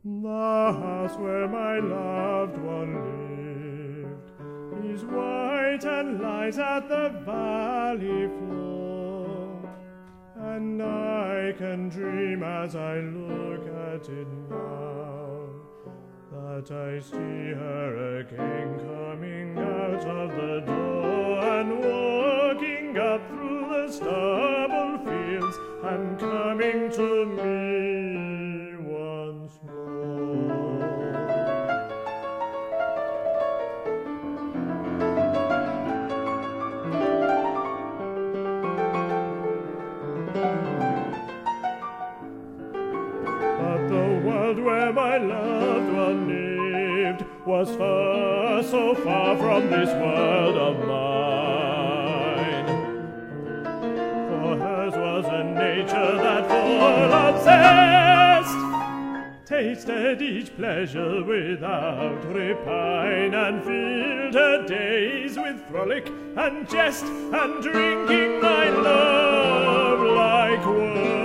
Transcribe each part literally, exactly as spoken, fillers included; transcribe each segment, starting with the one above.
The house where my loved one lived is white and lies at the valley floor, and I can dream as I look at it now that I see her again coming out of the door and walking up through the stubble fields and coming to me once more. But the world where my loved one lived was far, so far from this world of mine. For hers was a nature that full of zest tasted each pleasure without repine, and filled her days with frolic and jest, and drinking my love like wine.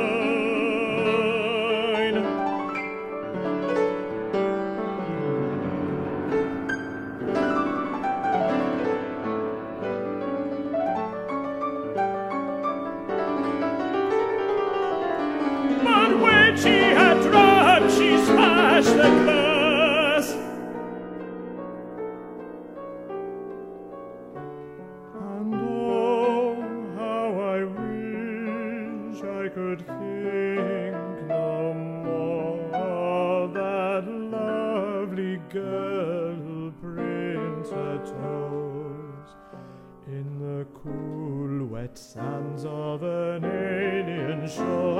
But when she had drunk, she smashed the glass, and oh, how I wish I could think no more of that lovely girl who prints her toes in the cool, wet sands of an alien shore.